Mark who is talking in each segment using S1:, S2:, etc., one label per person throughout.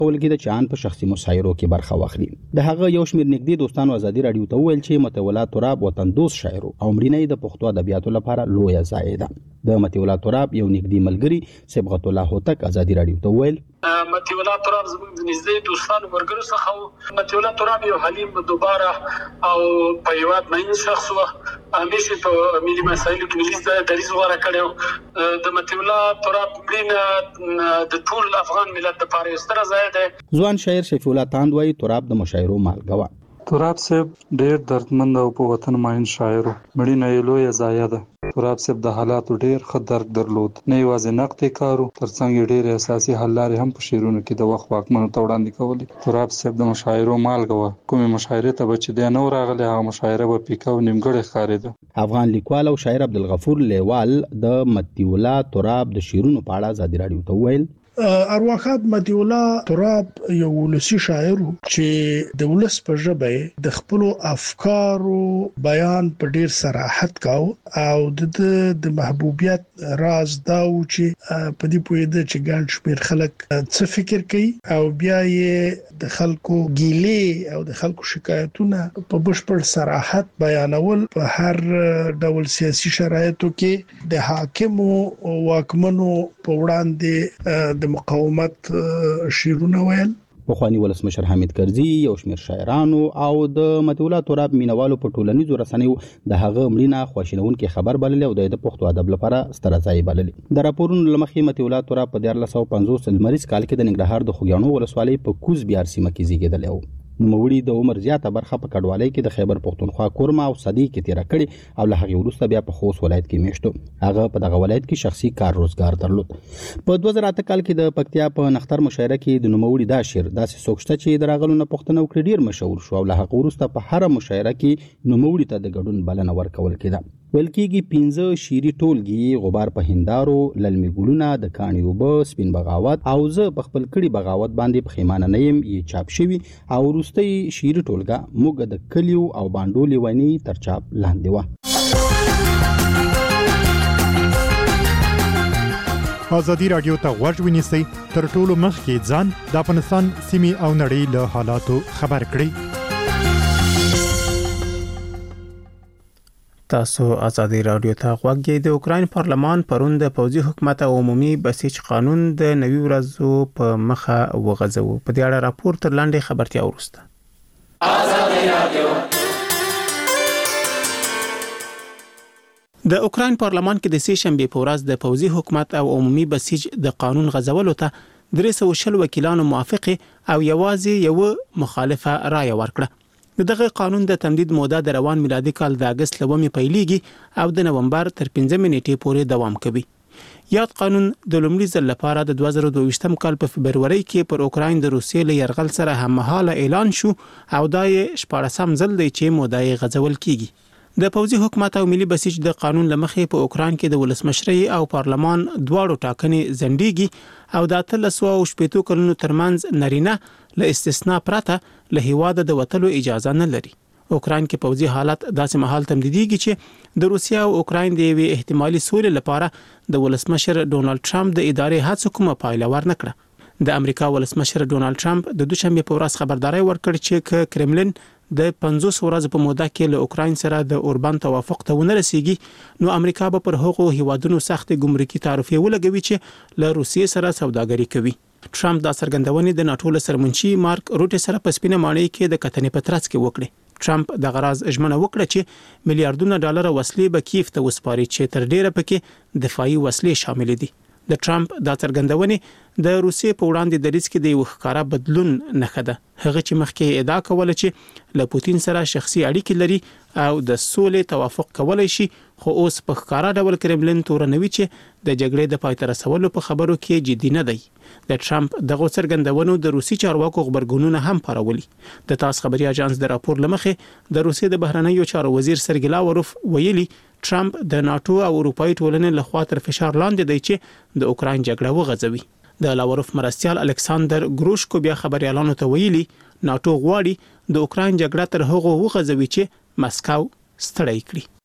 S1: کول کې د چان په شخصي مشاعرو کې برخه واخلي. د هغه یو شمېر نږدې دوستانو ازادي رادیو ته ویل چې مطیع الله تراب وطن دوست شاعر او مړینه د پښتو ادبیاتو لپاره لویه ضایعه ده. د مطیع الله تراب یو نږدې ملګری صبغت الله هوتک ازادي رادیو ته ویل
S2: مطیع الله تراب زموږ د نږدې دوستانو ورګرو څخه مطیع الله تراب یو حلیم دوباره او په یواد مین شخص و همیشه په ملي مسایلو کې ملي دریځ غوړه کړو. د مطیع الله تراب مړینه د ټول افغان ملت لپاره ستره ضایعه ده.
S1: ځوان شاعر شفیع الله تاند وايي تراب د مشاعرو مالګه و.
S3: تراب صاحب ډېر دردمند او په وطن ماین شاعر و. مړینه یې لویه ضایعه ده. تراب صاحب د حالاتو ډېر ښه درک درلود. نه یوازې نقد کارو ترڅنګ ډېر اساسي حل لارې هم په شعرونو کې د وخت واکمنو ته وړاندې کولې. تراب صاحب د مشاعرو مالګه و. کومې مشاعرې ته به چې دی نه راغلی هغه مشاعره به پیکه او نیمګړې ښکارېده.
S1: افغان لیکوال او شاعر عبدالغفور لیوال د مطیع الله تراب د شعرونو په اړه ازادي رادیو ته ویل
S4: ارواښاد مطیع الله تراب یو ولسی شاعر چې د ولس په ژبه د خپل افکارو بیان په ډیر صراحت کاو او د محبوبیت راز دا و چې په دې پوهېده چې ګڼ شمېر خلک څه فکر کوي او بیا یې د خلکو ګیلې او د خلکو شکایتونه په بشپړ صراحت بیانول په هر ډول سیاسي شرایطو کې د حاکمو واکمنو په وړاندې د مقاومت شعرونه ویل.
S1: پخوانی ولسمشر حامد کرزي یو شمېر شاعرانو او د مطیع الله تراب مینوالو په ټولنیزو رسنیو د هغه مړینه خواشینونکې خبر بللی او د پښتو ادب لپاره ستره ځای بللی. د راپورونو له مخې مطیع الله تراب په 1950 لمریز کال کې د ننګرهار د خوږیاڼو ولسوالۍ په کوز بیار سیمه کې زیږېدلی و. نوموړي د عمر زیاته برخه په کډوالۍ کې د خیبر پښتونخوا کورما او صدی کې تیر کړي او له هغه وروسته بیا په خوست ولایت کې میشتو. هغه په دغه ولایت کې شخصي کار روزګار درلود. په 2008 کال کې د پکتیا په نختر مشاعره کې د نوموړي دا شعر داسې سوکشته چې د راغلو نه پښتنه وکړي ډیر مشهور شو او له هغه وروسته په هر مشاعره کې نوموړي ته د ګډون بلنه ورکول کېده. ویل کېږي 15 شعري ټولګي غبار په هندارو، للمي ګلونه، د کاڼي اوبه، سپین بغاوت او زه په خپل کړي بغاوت باندې پښیمانه نه یم یې چاپ شوي او وروستۍ شعري ټولګه موږ د کلیو او بانډو لیونی تر چاپ لاندې و.
S5: ازادي رادیو ته غوږ ونیسئ تر ټولو مخکې ځان د افغانستان سیمې او نړۍ له حالاتو خبر کړئ.
S6: تاسو ازادي رادیو ته غوږ یې. د اوکراین پارلمان پرون د پوځي حکومت او عمومي بسیج قانون د نوي ورځو په مخه وغځاوه. په دې اړه راپور تر لاندې خبرتیا ورسته. ازادي رادیو د اوکراین پارلمان کې د سې شنبې په ورځ د پوځي حکومت او عمومي بسیج د قانون غځولو ته 300 وکیلانو موافقه او یوازې یو مخالفه رائے ورکړه. دغه قانون د تمدید موده د روان میلادي کال د اگست لومې پیلېږي او د نومبر تر 15 نیټې پورې دوام کوي. یاد قانون د لومړي ځل لپاره د 2022 کال په فبروري کې پر اوکراین د روسیې له یرغل سره هممهاله اعلان شو او دا یې 14 ځل دی چې موده یې غځول کیږي. د پوځي حکومت او ملي بسیج د قانون لمخې په اوکراین کې د ولسمشرۍ او پارلمان دواړو ټاکنې ځنډېږي او د 1380 کلونو ترمنځ نارینه له استثناء پرته له هیواده د وتلو اجازه نه لري. اوکراین کې پوځي حالت داسې مهال تمدیدېږي چې د روسیا او اوکراین د یوې احتمالي سولې لپاره د ولسمشر ډونالد ټرمپ د ادارې هڅو کومه پایله ورنکړه. د امریکا ولسمشر ډونالد ټرمپ د دوشنبه په ورځ خبرداري ورکړه چې کرملین د 50 ورځې په موده کې له اوکراین سره د اوربان توافق ته ونه رسیږي نو امریکا به پر هغو هیوادونو سخت ګمرکي تعرفې ولګوي چې له روسیې سره سوداګري کوي. ټرمپ دا څرګندونې د ناتو له سرمنشي مارک روټ سره په سپینه ماڼۍ کې د کتنې په ترڅ کې وکړه. ټرمپ د غراز ژمنه وکړه چې میلیارډونه ډالر وسلې به کیف ته وسپاري چې تر ډیره پکې دفاعي وسلې شامل دي. د ټرمپ دا څرګندونې د روسیې په وړاندې د ریسک د یو ښکارا بدلون نښه ده. هغه چې مخکې ادعا کوله چې له پوتین سره شخصي اړیکې لري او د سولې توافق کولای شي، خو اوس په ښکارا ډول کرملین تورنوي چې د جګړې د پای ته رسولو په خبرو کې جدي نه دی. د ټرمپ دغه څرګندونو د روسي چارواکو خبرګونونه هم پارولي. د تاس خبري اژانس د راپور لمخې د روسیې د بهرنیو چارو وزیر سرګی لاوروف ویلي ټرمپ د ناتو او اروپאי ټولنې لخوا تر فشار لاندې دی چې د اوکراین جګړه وغځوي. د لاوروف مرستيال الکساندر ګروشکو بیا خبريالانو ته ویلي ناتو غواړي د اوکراین جګړه تر هغه وغځوي چې مسکو ستړی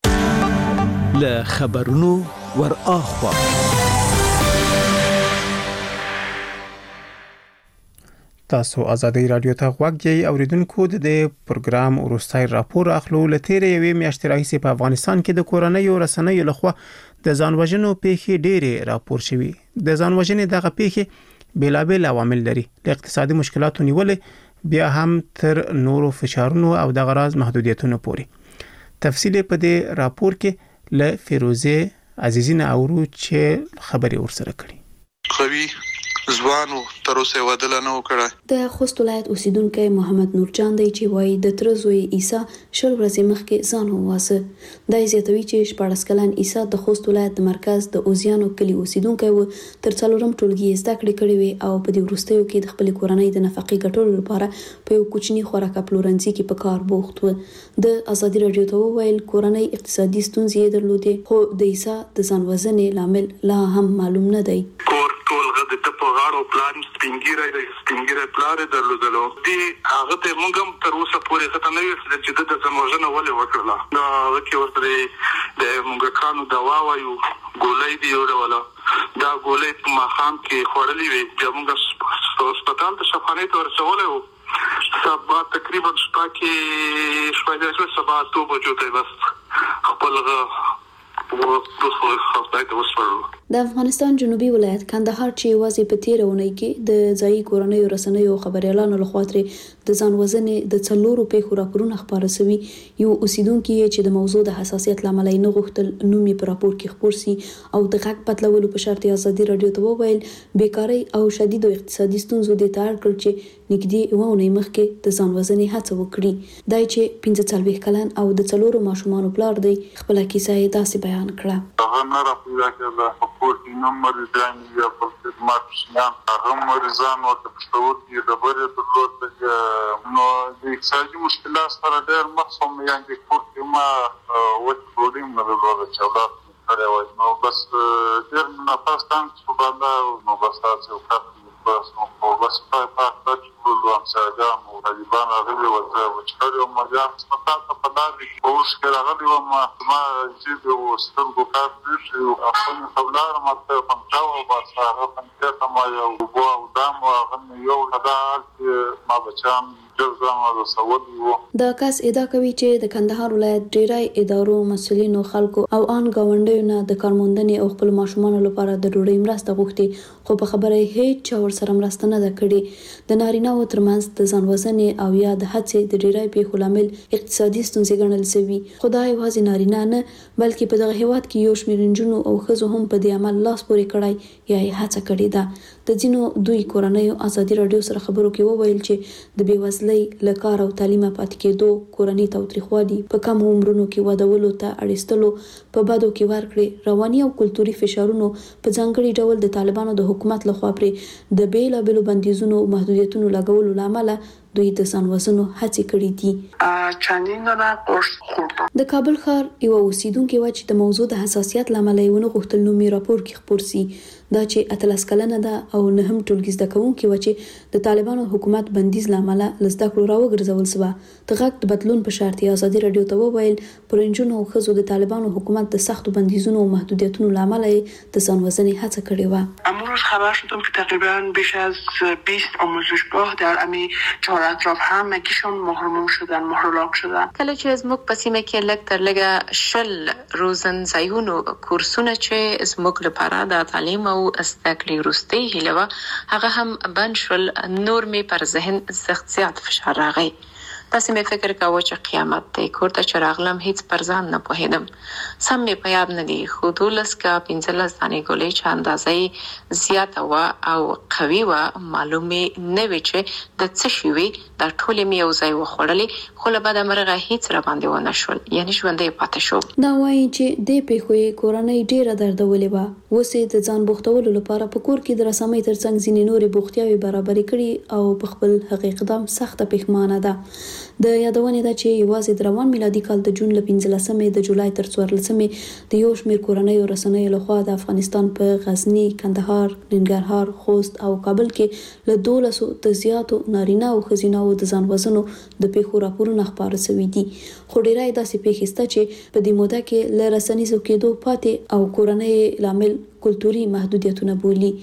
S6: کړي.
S7: له خبرونو ور اخوا
S6: تاسو ازادي رادیو ته غوږی اوریدونکو د پروګرام ورستای راپور اخلو لته یوې میاشتې راهیسې په افغانستان کې د کورونیو رسنیو لخوا د ځانوژنو پیښې ډېرې راپور شوي. د ځانوژنې دغه پیښې بېلابېل عوامل لري، له اقتصادي مشکلاتو نیولې بیا هم تر نورو فشارونو او د غراض محدودیتونو پورې. تفصیل په دې راپور کې له فیروزه عزیزی نه اورو چې خبري ورسره کړي.
S8: خوي ځوانو تر اوسه ودل نه وکړه.
S9: د خوست ولایت اوسیدونکو محمد نورجان دی چې وایي د ترزوی عیسی شل ورځې مخکې ځان وواسه. دا زیاتوي چې 14 کلن عیسی د خوست ولایت د مرکز د اوزیانو کلی اوسیدونکو و تر څلورم ټولګي زده کړې کړې وي او په دې وروستیو کې د خپل کورنۍ د نفقې ګټلو لپاره په یو کوچني خوراک پلورنځي کې په کار بوخت و. د ازادي رادیو ته ویل کورنۍ اقتصادي ستونزې درلودې، خو د عیسی د ځان وژنې لامل لا هم معلوم نه دی.
S8: غاړو پلان سپینګیره پلان درلودلو دي هغه ته موږ هم تر اوسه پورې څه نه ویل چې د ځانوژنه ولې وکړه. نو هغه ورته د موږ کانو دوا وایو ګولۍ دی ولا دا ګولۍ په مخام کې خورلې وي چې موږ هسپتال ته شفانې ته ورسولې وو. سبا تقریبا شپه کې شپه سبا 2 بجو ته بس خپل
S9: د افغانستان جنوبي ولایت کندهار چې یوازې په تیر اونۍ کې د ځایي کورنیو رسنیو خبريالانو لخوا ترې د ځان وژنې د څلورو پیښو راپورونه خبره شوي. یو اوسیدونکو چې د موضوع د حساسیت لامل نه غوښتل نوم یې په راپور کې خبر سي او د غږ بدلولو په شرط ازادي رادیو ته وویل بیکاری او شدید اقتصادي ستونزو د تار کړ چې نږدې ونه مخکې د ځان وژنې هڅه وکړي. دای چې 45 کلن او د څلورو ماشومانو پلار دی خپل کیسه یې داسې بیان کړه.
S8: هغه نه راپورته کړه کوټ نمبر ځان یا په خدمت شنه هغه مریضان او تشوور کې د بره په لور نو د اقتصادي مشکلات سره ډېر مخصوم یعنی کوټ ما وڅ پروګرام نه لري چې ولا نو بس ډېر نه پاستان څه باندې نو بس تاسو بس نو بس په تاسو ټول امساګام او طالبان هغه وچړو مجاز په داري اوس کې راغلی ما چې د وسترګو کار دي او خپل خبرونه ماته پنځاو بس هغه پنځه ما یو بو او دام هغه یو حدال ما بچان
S9: دا کس ادعا کوي چې د کندهار ولایت ډیری ادارو مسؤلینو خلکو او ان گاونډیو نه د کارموندنې او خپل ماشومانو لپاره د ډوډۍ مرسته غوښتي، خو په خبره هیڅ چا ورسره مرسته نه کړې. د نارینه او ترمنځ د ځان وژنې او یا د هڅې د ډیری پیښو لامل اقتصادي ستونزې ګڼل شوي. خدای یوازې نارینه نه بلکې په دغه هیواد کې یو شمېر نجونو او ښځو هم په دې عمل لاس پورې کړی یا یې هڅه کړې ده. د ځینو دوی کورنیو ازادي رادیو سره خبرو کې وویل چې د بېوزلۍ له کار او تعلیم پاتې کېدو، کورنۍ تاوتریخوالي، په کم عمرونو کې ودولو ته اړیستلو، په بدو کې ورکړې رواني او کلتوري فشارونو په ځانګړي ډول د طالبانو د حکومت لخوا پرې د بیلابېلو بندیزونو او محدودیتونو لګولو لامل دوی د ځان وژنو هڅې کړې دي.
S10: چندین دانه قرص خوردم.
S9: د کابل ښار یو اوسیدونکو و چې د موضوع د حساسیت لامل یې ونه غوښتل نوم یې راپور کې خبر سي. دا چې 13 کلنه ده او نه هم ټولګي زده کوونکې و چې د طالبانو حکومت بندیز لامل لزده کړو راوګرځول سو. د غږ د بدلون په شرط ازادي رادیو ته وویل پرنجونو او خزو د طالبانو حکومت د سختو بندیزونو او محدودیتونو لامل د ځان وژنې هڅه کړې و.
S10: امروز خبر شدم که تقریبا بیش از 20 آموزشگاه در امی چهار اطراف همگیشون محروم شدن، محرولاک شدن.
S11: کله چې زموږ په سیمه کې لږ تر لږه شل روزنځایونو کورسونه چې زموږ لپاره د تعلیم او زده کړې وروستۍ هیله وه هغه هم بند شول، نور مې پر ذهن سخت زیات فشار راغی. تاسو مې فکر کاوه چې قیامت دی. کور ته چې راغلم هیڅ پر ځان نه پوهېدم. سم مې په یاد نه دي، خو 12 کا 15 دانې ګولۍ چې اندازه زیاته وه او قوي وه معلومې نه وي چې د څه شي وي. دا ټولې مې یو ځای وخوړلې، خو له بده مرغه هیڅ را باندې ونه شول، یعنې ژوندی پاتې شوم.
S9: دا وایي چې دې پیښو یې کورنۍ ډېره دردولې وه. اوس یې د ځان بوختولو لپاره په کور کې د رسامۍ ترڅنګ ځینې نورې بوختیاوې برابرې کړي او په خپل هغې اقدام سخته پښیمانه ده. د یادونې ده چې یوازې د روان میلادي کال د جون له 15مې د جولای تر 14مې د یو شمېر کورنیو رسنیو لخوا د افغانستان په غزني، کندهار، ننګرهار، خوست او کابل کې له 1200 ته زیاتو نارینه او ښځینه د ځان وژنو د پیښو راپورونه خپاره شوي دي. خو ډیری داسې پیښې شته چې په دې موده کې له رسنیزو کېدو پاتې او کورنۍ لامل کلتوري محدودیتونه بولي.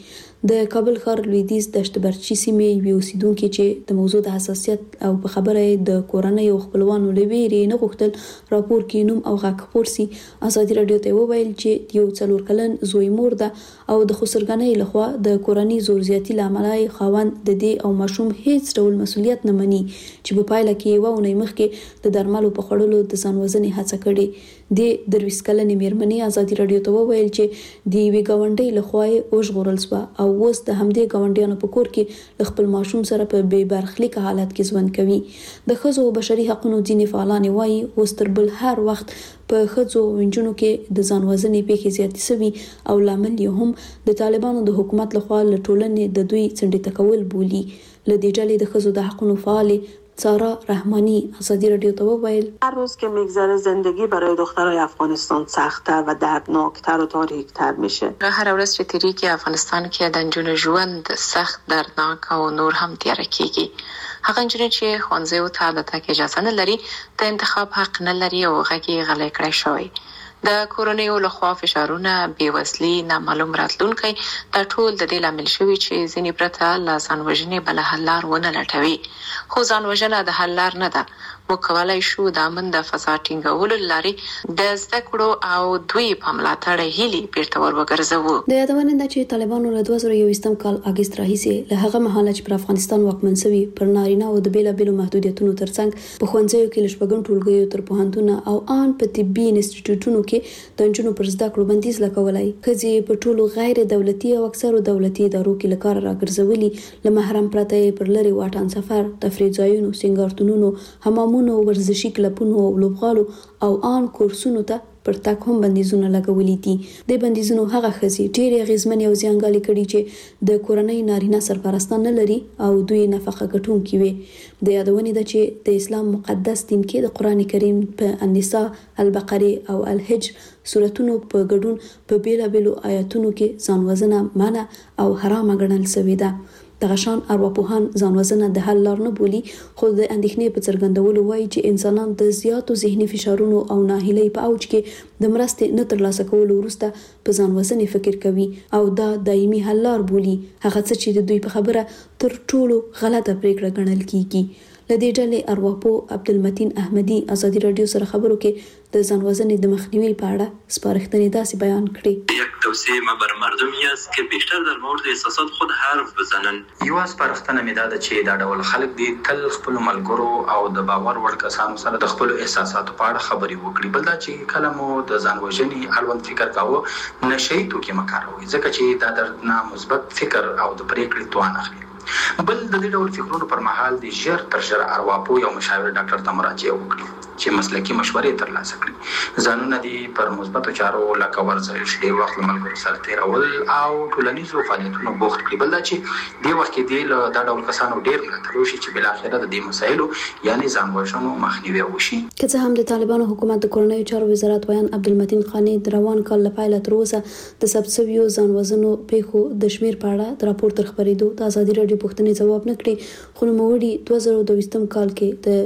S9: د کابل ښار لویدیځ دشتبرچی سیمې یو اوسیدونکو چې د موضوع د حساسیت او په خبره د کورنۍ او خپلوانو لویری نه غوښتل راپور کې نوم او غږ خپور سي. ازادي رادیو ته وویل چې یو 4 کلن زوی مور ده او د خسرګنۍ لخوا د کورنۍ زور زیاتی لامل خاوند د دې او ماشوم هیڅ ډول مسولیت نه مني چې په پایله کې وونه مخکې د درملو په خړلو د ځان وژنې هڅه کړې. د 23 کلنې میرمنې ازادي رادیو ته وویل چې د وی ګاونډي لخوا وژغورل شو او اوس د همدې ګاونډیانو په کور کې خپل ماشوم سره په بې برخلیک حالت کې ژوند کوي. د ښځو بشري حقوقو ځینې فعالان وایي اوس تر بل هر وخت په ښځو وینجونو کې د ځان وژنې پیښې زیاتې شوي او لامل یې هم د طالبانو د حکومت لخوا له ټولنې د دوی څنډې تکول بولی. له دې ډلې د ښځو د حقوقو فعال سارا رحمانی ازادی رادیو ته وویل
S10: هر روز که میگذره زندگی برای دخترای افغانستان سخت‌تر و دردناکتر و تاریک‌تر میشه.
S11: هر ورځ چې تیریږي افغانستان کې د نجونو ژوند سخت دردناک او نور هم تیاره کیږي. هغه نجونې چې ښوونځیو ته د تګ اجازه نه لري د انتخاب حق نه لري او غږ یې غلی کړی شوی. د کورونیو لخوا فشارونه بېوزلي نامعلوم راتلونکی دا ټول د دې لامل شوي چې ځینې پرته له ځان وژنې بله حل لار ونه لټوي. خو ځان وژنه د حل لار نه ده. موږ کولی شو د امن د فضا ټینګولو له لارې د زده کړو او دوی په ملاتړ هیلې بیرته ور وګرځوو.
S9: د یادونې ده چې طالبانو له 2021 کال اګست راهیسې له هغه مهاله چې پر افغانستان واکمن شوي پر نارینه او د بیلابیلو محدودیتونو ترڅنګ په ښوونځیو کې له شپږم ټولګیو تر پوهنتونه او ان په طبي انسټیټیوټونو کې د نجونو پر زده کړو بندیز لګولای. ښځې په ټولو غیر دولتي او اکثرو دولتي ادارو کې له کاره راګرځولي. له محرم پرته پر لري واټن سفر، تفریح ځایونو، سینګارتونونو، حمامونو، ورزشي کلبونو او لوبغالو او ان کورسونو ته پر تک هم بندیزونه لګولي دي. د بندیزونو هغه ښځې ډېرې اغیزمنې او زیانګالې کړي چې د کورنۍ نارینه سرپرستان نه لري او دوی نفقه ګټونکي وي. د یادونې ده چې د اسلام مقدس دین کې د قران کریم په النساء، البقره او الحج سورتونو په ګډون په بیلابیلو آیاتونو کې ځان وژنه منع او حرام ګڼل شوې ده. دغه شان ارواپوهان ځان وژنه د حل لار نه بولي، خو د اندېښنې په څرګندولو وایي چې انسانان د زیاتو ذهني فشارونو او ناهیلۍ په اوج کې د مرستې نه ترلاسه کولو وروسته په ځان وژنې فکر کوي او دا دایمي حل لار بولي. هغه څه چې د دوی په خبره تر ټولو غلطه پریکړه ګڼل کیږي. له دې ډلې ارواپوه عبدالمتین احمدي ازادي رادیو سره خبرو کې د ځان وژنې د مخنیوي په اړه سپارښتنې داسې بیان کړې.
S12: یک توصیه بر مردمی است که بیشتر در مورد احساسات خود حرف بزنن. یو سپارښتنه مې ده چې دا ډول خلک دي تل خپل ملګرو او د باور وړ کسانو سره د خپل احساساتو په اړه خبرې وکړي. بل دا چې کله مو د ځان وژنې اړوند فکر کاوه نشئ توکي مکاروي، ځکه چې دا درنه مثبت فکر او د پریکړې توان اخلي. بل د دې ډول فکرونو پر مهال د ژر تر ژره ارواپوه یا مشاور ډاکټر ته مراجعه وکړي چې مسلکي مشورې ترلاسه کړي. ځانونه دي پر مثبتو چارو لکه ورزش، ډېر وخت له ملګرو سره تېرول او ټولنیزو فعالیتونو بوخت کړي. بل دا چې دې وخت کې دې له دا ډول کسانو ډېر ملاتړ وشي چې بالاخره د دې مسایلو یعنې ځان وژنو مخنیوی وشي.
S9: که څه هم د طالبانو حکومت د کورنیو چارو وزارت ویان عبدالمتین خانی د روان کال له پیله تر اوسه د ثبت شویو ځان وژنو پیښو د شمیر په اړه د راپور تر خپرېدو د ازادي رادیو پوښتنې ځواب نه کړي، خو نوموړي 2022 کال کې د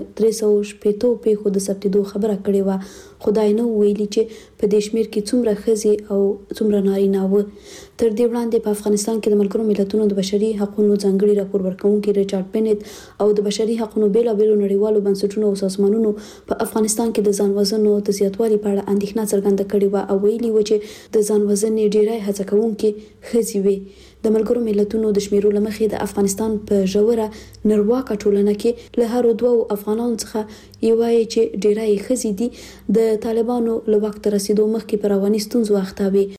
S9: 360 پیښو د ثبتېدو خبره کړې وه. خدای نه ویلي چې په دې شمیر کې څومره ښځې او څومره نارینه وو. تر دې وړاندې په افغانستان کې د ملګرو ملتونو د بشري حقوقو ځانګړي راپور ورکوونکي ریچارډ پینټ او د بشري حقوقو بیلابیلو نړیوالو بنسټونو او سازمانونو په افغانستان کې د ځان وژنو د زیاتوالي په اړه اندېښنه څرګنده کړې وه او ویلي و چې د ځان وژنې ډېری هڅه کوونکي ښځې وي. د ملګرو ملتونو د شمیرو لمخې د افغانستان په ژوره نرواکه ټولنه کې له هر دوه افغانانو څخه یو چې ډېری ښځې دي د طالبانو له وخت رسیدو مخکې پر رواني ستونزو اخته وي.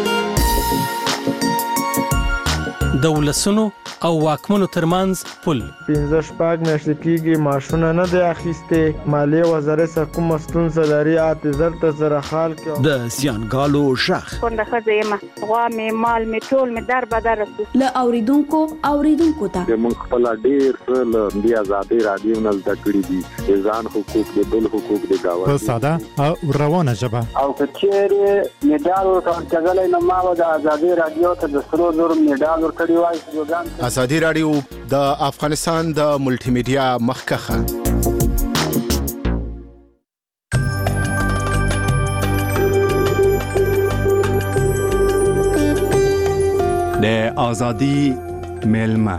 S7: د ولسونو او واکمنو ترمنځ پل
S13: 15 میاشتې کېږي ماشونه نه دی اخیستې، مالیې وزارت سره کومه ستونزه لري اعتذار ته سره حال کې
S7: د زیانګالو شخ
S14: څنګه ښځه یم غوا مې مال مې ټول مې در بدر
S9: له اوریدونکو ته
S15: موږ خپل ډېر څه له دې ازادي رادیو نه زده کړي دي، ځان حقوق د بل حقوق د گاوند
S5: په ساده او روانه ژبه
S16: او کچېره میډال ورکړل نو ما د ازادي رادیو ته د سرو زر میډال ورکړی وای.
S17: ازادي رادیو د افغانستان د ملټي میډیا مخکخه د ازادي ملما.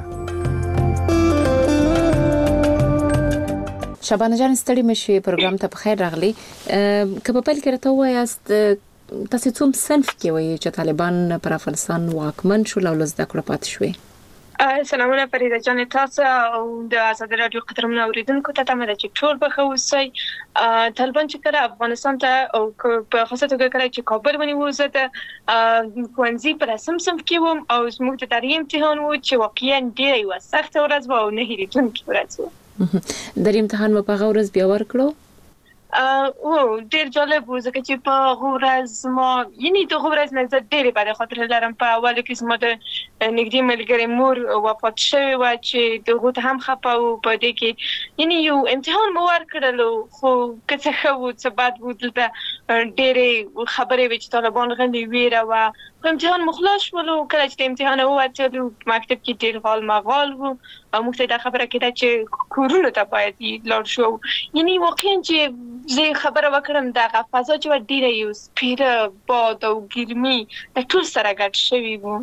S18: شبانه جان ستړي مشي پروګرام ته بخیر راغلی. که په پیل کې راته وایاست تاسو څوم صنف کې وایي چې طالبان پر افغانستان واکمن شول او لزده کړه پات شوي؟
S19: سلامونه فریده جان، تاسو او د آزاد رادیو قدرمن اوریدونکو ته تمه ده چې ټول به ښه اوسئ. طالبان چې کله افغانستان ته او په خاصه توګه کله چې کابل ونیو، زه د ښوونځي په رسم صنف کې وم او زموږ د تاریخ امتحان و چې واقعا ډېره یوه سخته ورځ وه او نه هېرېدونکې ورځ وه.
S18: در امتحان مو په هغه ورځ بیا ورکړو؟
S19: ډېر جالب و ځکه چې په هغه ورځ ما یعنې د هغه ورځ نه زه ډېرې بدې خاطرې لرم. په اولو کې زما د نږدې ملګرې مور وفات شوې وه چې د هغو ته هم خفه وو. په دې کې یعنې یو امتحان مو ورکړلو، خو که څه ښه وو څه بد وو، دلته ډېرې خبرې وې چې طالبان غلې ویره وه. خو امتحان مو خلاص شولو. کله چې د امتحان ووتلو مکتب کې ډېر غال مغال وو او موږ ته دا خبره کېده چې کورونو ته باید لاړ شو. یعنې واقعا چې زه خبره وکړم دغه فضا چې وه ډېره یو سپېره باد او ګرمي د ټول سره ګډ شوي وو.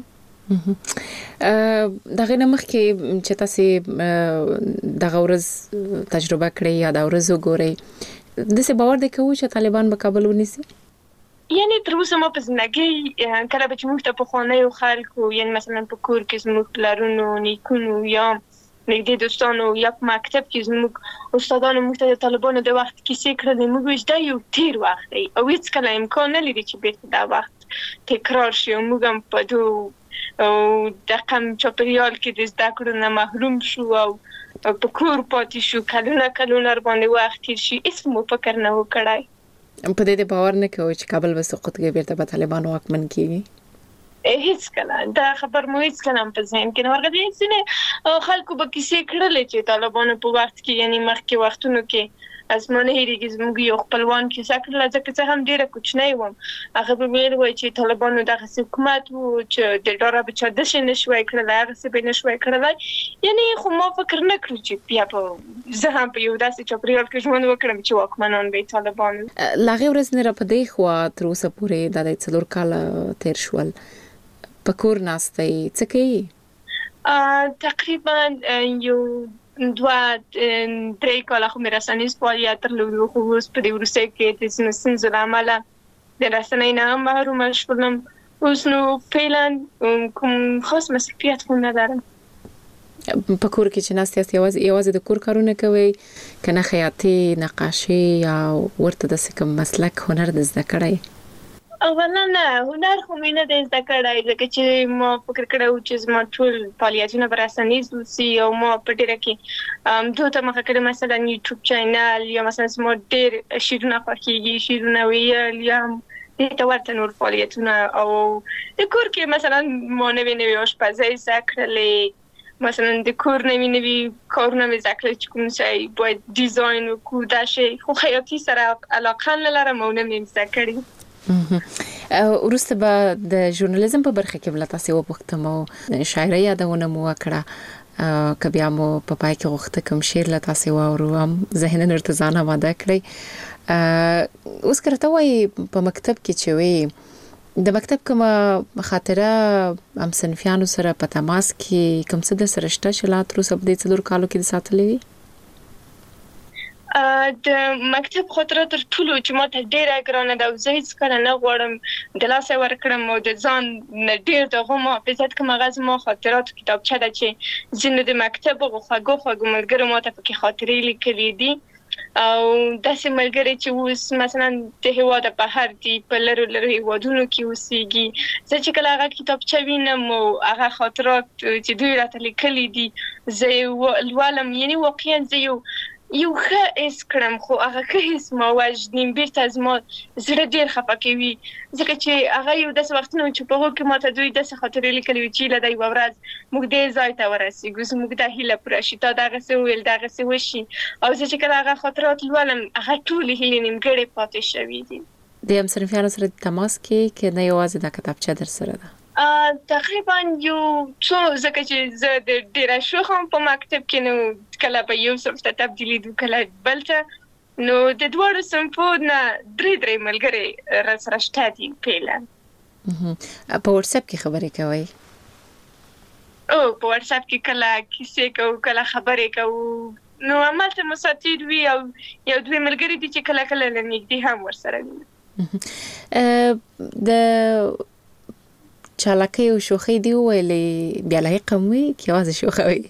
S18: د هغې نه مخکې چې تاسې دغه ورځ تجربه کړئ یا دا ورځ وګورئ، داسې باور دی کوو چې طالبان به کابل ونیسي؟
S19: یعنې تر اوسه ما په زندګۍ کله به چې موږ ته پخوانیو خلکو یعنې مثلا په کور کې زموږ پلرونو، نیکونو یا نږدې دوستانو یا په مکتب کې زموږ استادانو موږ ته د طالبانو د وخت کیسې کړلې، موږ وایو دا یو تیر وخت دی او هېڅکله امکان نه لري چې بېرته دا وخت تکرار شي او موږ هم په دغه چاپېریال کې د زده کړو نه محروم شو او په کور پاتې شو. کلونه ورباندې وخت تېر شي، هېڅ مو فکر نه و کړی.
S18: په دې باور نه کوئ چې کابل به سقوط کوي، بیرته به طالبان واکمن کیږي؟
S19: هېڅکله دا خبر مو هېڅکله هم په ذهن کې نه ورغلی. ځینې خلکو به کیسې کړلې چې طالبانو په وخت کې یعنې مخکې وختونو کې زما نه هېرېږي زموږ یو خپلوان کیسه کړله، ځکه زه هم ډېره کوچنی وم. هغه به ویل وایي چې طالبانو دغسې حکومت و چې د ډاره به چا داسې نه شوی کړلی، هغسې به یې نه شوی کړلی. یعنې خو ما فکر نه کړو چې بیا به زه هم په یو داسې چاپېریال کې ژوند وکړم چې واکمنان به یې طالبان.
S18: له هغې ورځې نه را په دې خوا تر اوسه پورې دا د 4 کاله تېر شول، په کور ناستئ، څه کوي؟
S19: تقریبا یو 2-3 کاله خو مې رسنیز فعالیت درلودو، خو اوس په دې وروستیو کې د ځینو ستونزو له امله د رسنۍ نه هم محرومه شولم. اوس نو فعلا کوم خاص مصروفیت خو نه لرم.
S18: په کور کې چې ناست یاست یوازې د کور کارونه کوئ که نه خیاطي، نقاشي یا ورته داسې کوم مسلک هنر د زده کړی؟
S19: اولا نه، هنر خو مې نه دی زده کړی، ځکه چې ما فکر کړی و چې زما ټول فعالیتونه به رسنیز اوسي او ما په ډېره کې دوی ته مخه کړې مثلا یوټیوب چینل یا مثلا زما ډېر شعرونه خوښېږي، شعرونه ویل یا دې ته ورته نور فعالیتونه. او د کور کې مثلا ما نوې آشپزۍ زده کړلې، مثلا د کور نوي کارونه مې زده کړل چې کوم شی باید ډیزاین وکړو داسې. خو خیاطي سره علاقه نه لرم او نه مې زده کړې.
S18: وروسته به د ژورنالیزم په برخه کې بل تاسو وپوښتم او شاعري یادونه مو وکړه، که بیا مو په پای کې غوښته کوم شعر له تاسو واورو هم ذهنن ارتزان آماده کړئ. اوس که راته وایي په مکتب کې چې وایي د مکتب کومه خاطره هم صنفیانو سره په تماس کې کوم څه در سره شته چې لا تر اوسه په دې 4 کالو کې د ساتلې وي؟
S19: د مکتب خاطره تر ټولو چې ما ته ډېره ګرانه ده او زه هېڅکله نه غواړم د لاسه ورکړم او د ځان نه ډېر د هغو محافظت کوم. هغه زما خاطراتو کتابچه ده چې ځینو د مکتب هغو خوږو ملګرو ما ته پکې خاطرې لیکلي دي او داسې ملګري چې اوس مثلا د هېواده بهر دي، په لرو هېوادونو کې اوسېږي. زه چې کله هغه کتابچه وینم او هغه خاطرات چې دوی راته لیکلي دي زه یې لولم، یعنې واقعا زه یو ښه حس کړم، خو هغه ښه حس ما وژني، بیرته زما زړه ډېر خفه کوي، ځکه چې هغه یو داسې وختونه و چې په هغو کې ما ته دوی داسې خاطرې لیکلي وي چې هیله ده یوه ورځ موږ دې ځای ته ورسېږو، زموږ دا هیله پوره شي، تا دغسې وویل دغسې وشي. او زه چې کله هغه خاطرات لولم هغه ټولې هیلې نیمګړې پاتې شوي دي.
S18: د همصنفیانو سره د تماس کې که نه یوازې دا کتابچه در سره ده؟
S19: تقریبا یو څو، ځکه چې زه د ډېره شوخ هم په مکتب کې نو کله به یو صنف ته تبدیلېدو کله بل ته، نو د دواړو صنفو نه درې ملګري راسره شته دي فعلا.
S18: په واتساپ کې خبرې کوئ؟
S19: او په واتس اپ کې کله کیسې کوو کله خبرې کوو نو عملته مساتیر وی او یو دوی ملګری دي چې کله کله نږدې هم ورسره وي
S18: د چالاکي او شوخي دی ویلې بیا لایق مې کیوازه شوخوي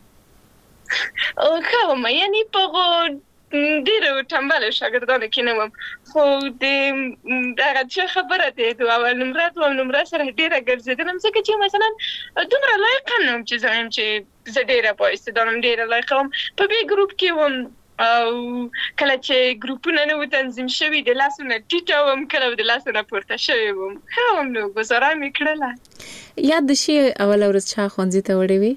S19: او کوم یعنی په ډیرو ټمبل شاګردانو کې نه وم خو دغه چې خبره ده دوه اول نمبر سره ډیره ګرځیدم ځکه چې مثلا دومره لایق نه چې زم چې زه ډیره پوهیږم دنم ډیره لایق وم په بي ګروپ کې وم او کله چې ګروپونه نه و تنظیم شوي د لاسونه ټیټه وم کله د لاسونه پورته شوي وم هم نو گزاره مې کړله
S18: یاد شي اول ورځ چا ښوونځي ته وړې وي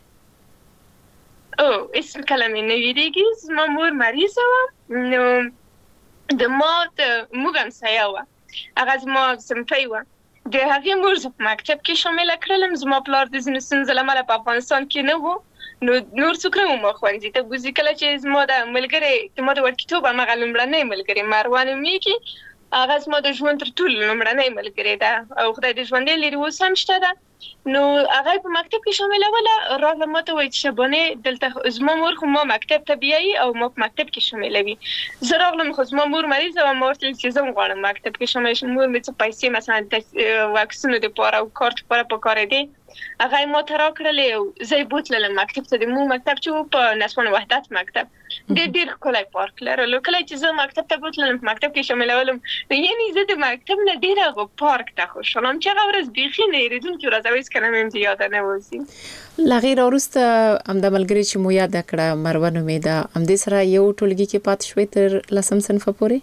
S19: او اسم کلمه نه ویریږي زما مور مریضه وه نو د ما د موږ همسایه وه هغه زما صنفۍ وه د هغې مور زه په مکتب کې شامله کړلم زما پلار د ځینو ستونزو له امله په افغانستان کې نه و نو نور څوک نه وو ما ښوونځي ته بوځي کله چې زما د ملګرې زما د وړکتوب همغه لومړنۍ ملګرې مروه نومیږي هغه زما د ژوند تر ټولو لومړنۍ ملګرې ده او خدای دې ژوندۍ لري اوس هم شته ده نو هغه په مکتب کې شاملوله راغله ما ته وایي چې شبانې دلته زما مور خو ما مکتب ته بیایي او ما په مکتب کې شاملوي زه راغلم خو زما مور مریضه وه ما ورته ویل چې زه هم غواړم مکتب کې شامل شم مور مې څه پیسې مثلا د واکسینو دپاره او کارت لپاره پکارېدې هغه یې ما ته راکړلې او زه یې بوتللم مکتب ته د مو مکتب چې و په نسوان وحدت مکتب ډېر ښکلی پارک لرلو کله چې زه مکتب ته بوتللم په مکتب کې شاملولم یعنې زه د مکتب نه ډېر هغه پارک ته خوشحالم چې هغه ورځ بیخي نه هېرېدونکې ورځ او هېڅکله مې هم د یاده نه وځي
S18: له هغې راوروسته همدا ملګرې چې مو یاده کړه مروه نومېده همدې سره یو ټولګي کې پاتې شوې تر 10 صنفه پورې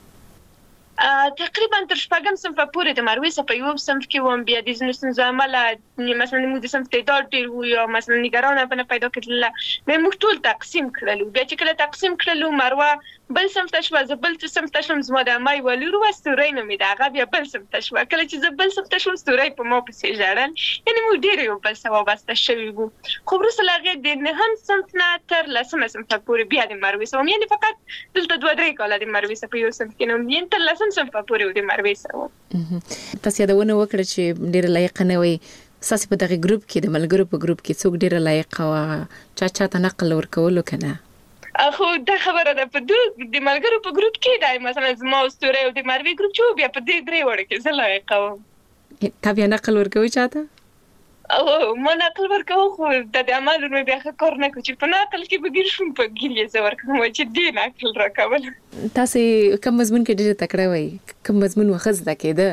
S19: تقریبا تر شپږم صنفه پورې د مروې څخه په یو صنف کې وم بیا د ځینو ستونزو امله مثلا موږ د صنف تعداد ډېر وو یا مثلا نګرانه به نه پیدا کېدله بیا موږ ټول تقسیم کړلو بیا چې کله تقسیم کړلو مروه بل صنف ته شوه زه بل صنف ته شوم زما د عمه یوه لور وه ستورۍ نومېده هغه بیا بل صنف ته شوه کله چې زه بل صنف ته شوم ستورۍ په ما پسې ژړل یعنې موږ ډېر یو بل سره وابسته شوي وو خو وروسته له هغې د 9 صنف نه تر 10 صنفه پورې بیا د مروې سره وم یعنې فقط دلته 2-3 کاله د مروې سره په یو صنف کې نه وم یعنې تر 10 صنفه پورې د مروې سره وم
S18: تاسو یادونه وکړه چې ډېره لایقه نه وئ ستاسې په دغه ګروپ کې د ملګرو په ګروپ کې څوک ډېره لایقه وه چاته نقل ورکولو که نه
S19: خو دا خبره ده په د ملګرو په ګروپ کې دی مثلا زما او ستورۍ او د مروې ګروپ چې و بیا په دې 3 وړو کې زه لایقه وم
S18: تا بیا نقل ورکوي چاته
S19: او ما نقل ورکوم خو د عمل مې بیا ښه کار نه کوم چې په نقل کې به ګیر شوم په ګیر یې زه ورکوم چې دې نقل راکول
S18: تاسې کوم مضمون کې ډېره تکړه وئ کوم مضمون مو ښه زده کېده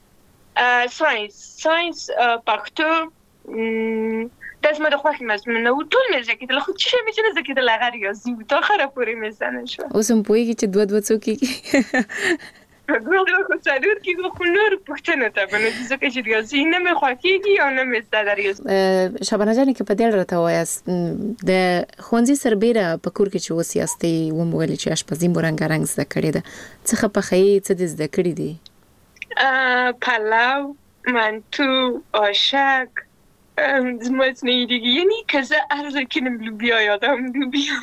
S19: ساینس پښتو دا زما د خوښې مضمون نه و ټول مې زده کېدل خو څه شی مې چې نه زده کېدل هغه ریاضي و تر اخره پورې مې زده نه شوه
S18: اوس هم پوهېږي چې 2 څو کېږي
S19: خو څلور کېږي خو نور پوښتنو ته به نو ځکه چې ریاضي نه مې خوښېږي او نه مې زده ده ریاضي
S18: شبانه جانې که په دې اړه راته ووایاست د ښوونځي سربیره په کور کې چې اوس یاستئ ومو ویلې چې اشپزي مو رنګارنګ زده کړې ده څه ښه پخوئ څه دې زده کړي دي
S19: پلو منتو آشک زما څه نه هېرېږي یعنې که زه هر ځای کښېنم لوبیا یادوم لوبیا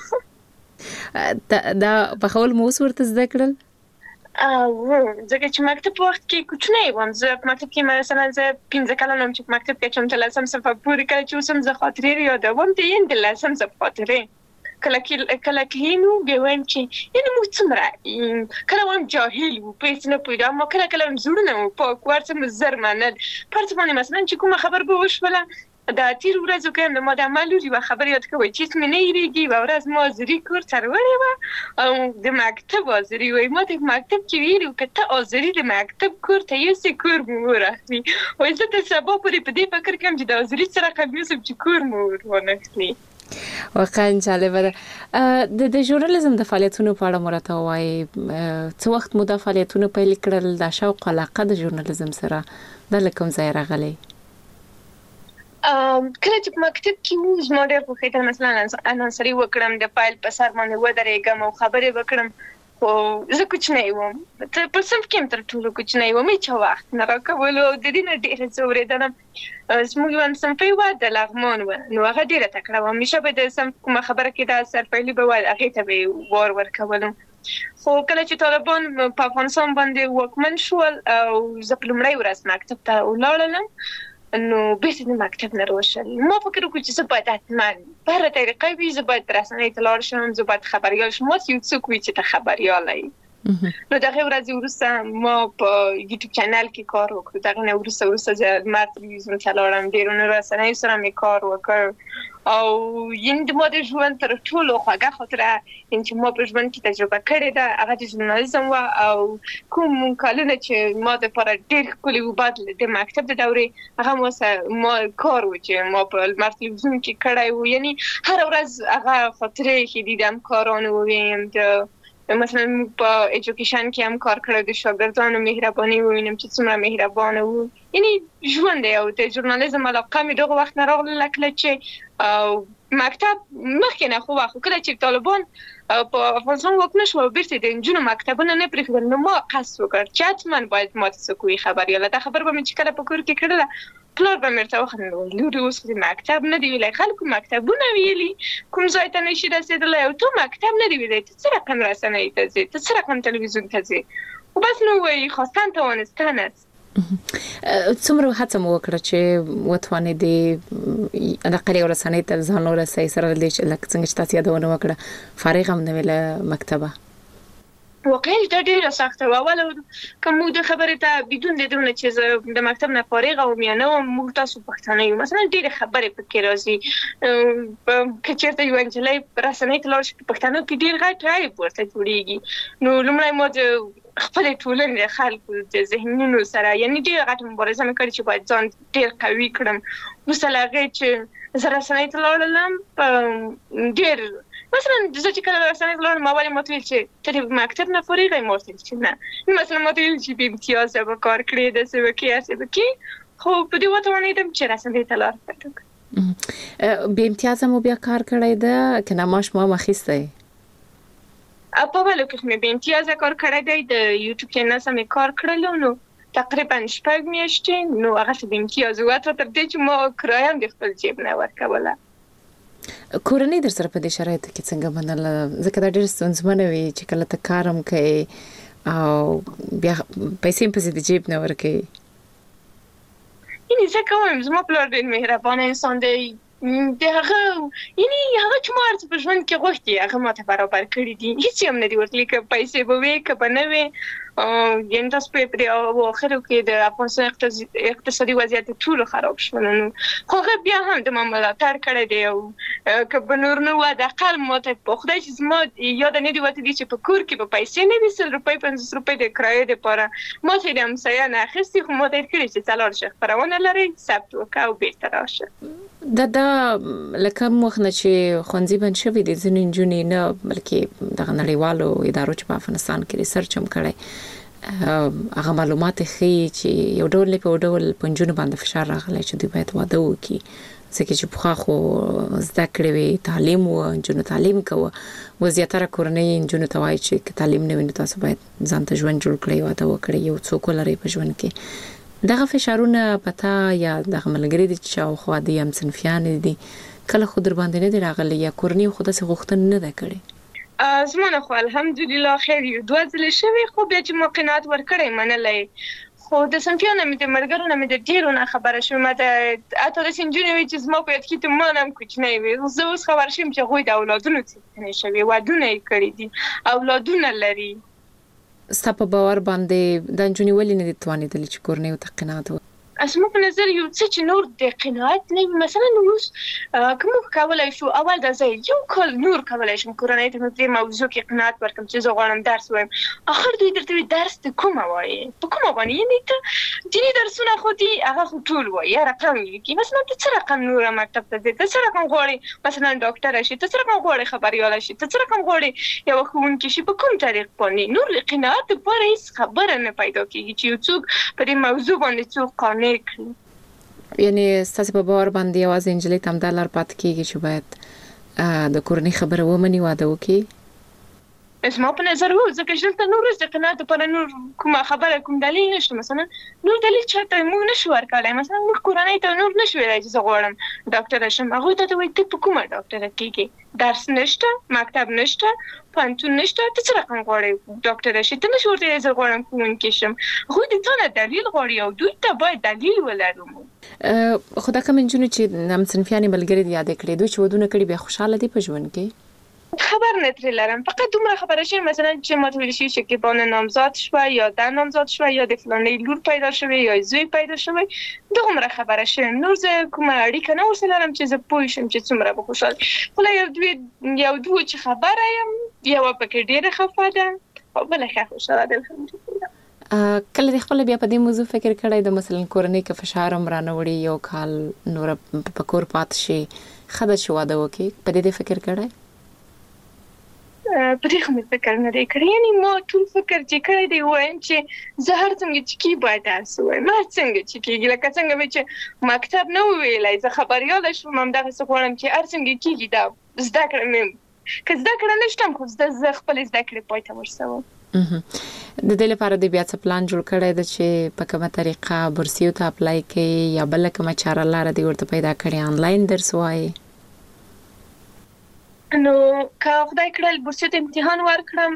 S18: دا پخول مو اوس ورته زده کړل
S19: ځکه چې مکتب په وخت کې کوچنی وم زه په مکتب کې مثلا زه 15 کلن وم چې په مکتب کې چې 10 صنفه پورې کله چې اوس هم زه خاطرې یادوم د 10 صنف خاطرې کله کلینو بیا وایم چې یعنې موږ څومره کله وایم جاهل وو په هېڅ نه پوهېدو اما کله هم زړونه مو پاک وو هر څه مو زر منل په هر څه باندې مثلا چې کومه خبر به وشوله د تېرو ورځو کې هم د ما د عمه لور یوه خبره یاد کوئ چې هېڅ مې نه هېرېږي یوه ورځ ما حاضري کور ته راوړې وه او د مکتب حاضري وایي ما ته په مکتب کې ویلي وو که ته حاضري د مکتب کور ته یوسې کور مو ورخلي وایي زه تر سبا پورې په دې فکر کوم چې د حاضري څه رقم یوسم چې کور مو وانخلي
S18: واقعا جالبه ده د ژورنالیزم د فعالیتونو په اړه مو راته ووایئ څه وخت مو دا فعالیتونه پیل کړل دا شوق علاقه د ژورنالیزم سره دا له کوم ځایه راغلی
S19: کله چې په مکتب کې مو زما ډېر خوښېدل مثلا انانسري وکړم د فایل په سر باندې ودرېږم او خبرې وکړم خو زه کوچنی وم په صنف کې هم تر ټولو کوچنی وم هېچا وخت نه راکولو او د دې نه ډېره زه اورېدلم زموږ یوه صنفۍ وه د لغمان وه نو هغه ډېره تکړه وه همیشه به د صنف کومه خبره کې دا سرپیلي به وه هغې ته به یې وار ورکولم خو کله چې طالبان په افغانستان باندې واکمن شول او زه په لومړۍ ورځ مکتب ته ولاړلم نو بیرته د مکتب نه روشل ما فکر وکړ چې زه باید حتما په هره طریقه وي زه باید رسنۍ ته لاړ شم زه باید خبریال شم ما یو څوک وي چې ته خبریال یې نو دغه ورځ وروسته ما په یوټیوب چینل کې کار وکړ دغه نه وروسته لمر تلویزیون ته لاړم ډیرونه رسنۍ سره مې کار وکړ او یند ما د ژوند تر ټولو خوږه خاطره چې ما په ژوند کې تجربه کړې ده هغه د ژورنالیزم او کوم کارونه چې ما د پر ډیر کلی وباد د مکتب د دورې هغه ما کار و چې ما په لمر تلویزیون کې کړای و یعنی هر ورځ هغه خاطره کې دیدم کارونه ویم د مثلا په ایجوکیشن کې هم کار کړو د شاګردانو مهرباني وینم چې څومره مهربانه وو یعنی ژوند دی او د ژورنالیزم علاقه مې دغه وخت نه راغله کله چې مکتب مخکې نه خو کله چې طالبان په افغانستان وکړ شو بیرته د انجونو مکتبونه نه پرېښودل نو ما قصد وکړ چې حتما باید ما څه کوی خبریاله دا خبر به مې چې کله په کور کې کړله پلار به مرته وخندل لوري اوس د مکتب نه دی ویلای خلکو مکتبونه ویلي کوم ځای ته نشي رسیدلی او ته مکتب نه دی ویلای ته څه رقم رسنۍ ته ځې ته څه رقم تلویزیون ته ځې خو بس نو وایي خواستن توانستن است
S18: څومره هڅه مو وکړه چې وتوانې د قری رسنۍ ته ځان ورسې سره د لکه څنګه چې تاسو یادونه وکړه فارغ هم نه ویله مکتبه
S19: واقعا دا ډیره سخته و اول کوم د خبرې ته بدون د دونه چې د مکتب نه فارغ او میانه او موږ تاسو پښتانه یو مثلا ډیره خبرې پکې راځي کچېرته یو انجلۍ رسنۍ ته لاړ شي پښتانه کې ډیر غټ راي ورته جوړیږي نو لمړی مو د خپل ټولنې خلکو د ذهنونو سره یعنی ډیر غټ مبارزه مې کړې چې باید ځان ډیر قوي کړم وسلهغه چې زه رسنۍ ته لاړم ډیر مثلا زه چې کله رسنۍ ته لاړم اول ما ویل چې ته مکتب نه فارغ یې ما ویل چې نه مثلا ما ویل چې به امتیاز به کار کړی د څه وکي خو په دې وته ونیدم چې رسنۍ ته لاړم
S18: به امتیاز مو بیا کار کړی ده کنه ماش ما مخیسته
S19: په ولو کې مې به امتیاز کار کړی دی د یوټیوب چینل سم کار کړل نو تقریبا 6 میاشتې نو هغه د امتیاز وته تر دې چې ما کرایم د خپل جیب نه ورکوله
S18: کورنۍ در سره په دې شرایطو کې څنګه منل ځکه دا ډېر ستونزمن وي چې کله ته کارم کوي او بیا پیسې په دې جیب نه ورکوي
S19: یعنی څه کوم زما پلار ډېر مهربانه انسان دی هغه یعنی هغه چې ما ارزو په ژوند کې غوښتي هغه ماته برابر کړي دي هیڅ هم نه دي ورتلي که پیسې به وي که به نه وي یعنی تاسو په اواخرو کې د افغانستان اقتصادي وضعیت ټول خراب شو نو خو بیا هم د ملاتړ کړی دی او که به نور نه و د اقل ماته په خدای چې زما یاد نه دی وته دي چې په کور کې به پیسې نه وي 100 روپۍ 50 روپۍ د کرایې لپاره ماته د همسایه نه اخیستي خو ماته کړی چې څلور شي خبرونه لري ثبت وکاو بیرته راشه
S18: دا لکه مخنه چې خوندې بن شوی دي ځینې جونې نه بلکې د نړیوالو ادارو چې په افغانستان کې ریسرچ هم کړی هغه معلومات خي چې یو ډول په ډول پنځونه باندې فشار راغلی چې دوی باید واده وکړي ځکه چې په خو زده کړې وي تعلیم او جنو تعلیم کوه وزیاتره کورنۍ جنو ته وایي چې تعلیم نه ویني تاسو باید ځان ته ژوند جوړ کړئ واده وکړئ یو څوک لري په ژوند کې دغه فشارونه پتا یا دغه ملګری دي چې خو دي هم صنفيان دي کله خو در باندې نه دی راغلی یا کورنۍ خو د څه غوښتنه نه ده کړې
S19: زمونه خو الحمدلله خیر یو دوه ځله شوی خو بیا چې موقنات ورکړې منلې خو د صنفيان مې د مرګرو نه مې د ډیرونه خبره شوم د اته د سنجونې وی چې زما په یاد کې ته مانم کوچنی وي زه اوس خبر شوم چې غوي د اولادونو څخه نشوي ودونه کړی دي اولادونه لري
S18: ستاسو باور باندې د انجونی ولې نه دي توانیدل چې کورنۍ ته قناعت
S19: اسمه په نظر یو څه چې نور د قناعت نه مثلا اوس کوم کولای شو اول د زه یو کل نور کولای شم کورنۍ ته په موضوع کې قناعت ورکم چې زه غواړم درس وایم اخر دوی درته درس ته کومه وایي په کومه باندې یعنی ته دیني درسونه خو دي هغه خو ټول وایي رقم کې مثلا ته څه رقم نور مکتب ته ته څه رقم غواړي مثلا ډاکټر شي ته څه رقم غواړي خبريال شي ته څه رقم غواړي یو ښوونکی شي په کوم طریق باندې نور قناعت په هیڅ خبره نه پیدا کیږي چې یو څوک په دې موضوع باندې څوک قانع
S18: یعنی ستاسو په باور باندې आवाज انجلۍ تم د لار پات کیږي چې باید د کورنۍ خبره ومني واده وکي
S19: اسما په نظر وو ځکه چې ته نور څه قناعت پر نور کومه خبره کوم دلیل نشته مثلا نور دلیل چاته موږ نشو ورکړای مثلا موږ کورنۍ ته نور نشو ویلای چې زه غواړم ډاکټر شم هغه ته وایي ته په کومه ډاکټر کېږي درس نشته مکتب نشته پانتون نشته ته څه رقم غواړې ډاکټر شې ته نشو ورته زه غواړم کوم کې شم خو دې ته نه دلیل غواړي او دوی ته باید دلیل ولرو
S18: خدا کوم جنو چې نام صنفيانې بلګری یاد کړې دوی چې ودونه کړي به خوشاله دي په ژوند کې
S19: خبر نه ترې لرم فقط دومره خبره شي مثلا چې ما ته ویل شي چې کې بانه نامزاد شوه یا د نامزاد شوه یا د فلانې لور پیدا شوه یا زوی پیدا شوه دومره خبره شي نور زه کومه اړیکه نه ورسره لرم چې زه پوه شم چې څومره به خوشاله خو یو دوی چې خبره یم یو پکې ډیره خفه ده او بل ښه خوشاله ده الحمدلله
S18: کله د خپل بیا په دې موضوع فکر کړی د مثلا کورنۍ کې فشار هم رانه وړي یو کال نور په کور پات شي خدای شو واده وکي په دې فکر کړی
S19: په دې خو مې فکر نه دی کړی یعنی ما ټول فکر چې کړی دی وایم چې زه هر څنګه چې کی باید درس وایم هر څنګه چې کېږي لکه څنګه چې مکتب نه ویلای زه خبريال شوم هم دغه څه غواړم چې هر څنګه کېږي دا زده کړم که زده کړم نشم خو زه خپل زده کړې پای ته ورسوم
S18: د دې لپاره د بیا څه پلان جوړ کړی د چې په کومه طریقه بورسیو ته اپلای کوي یا بل کومه چاره لاره دی ورته پیدا کړی آنلاین درس وایي
S19: نو که خدای کړل بورسیو ته امتحان ورکړم